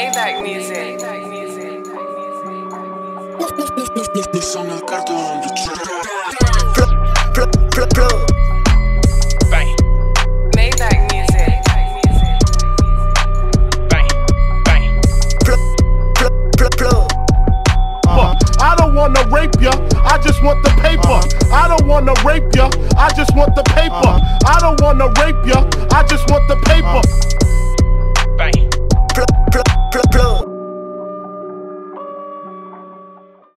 Maybach music. It's on the carton on the Bang. Maybach music. Bang. Bang. I don't wanna rape ya, I just want the paper. I don't wanna rape ya, I just want the paper. I don't wanna rape ya, I just want the paper.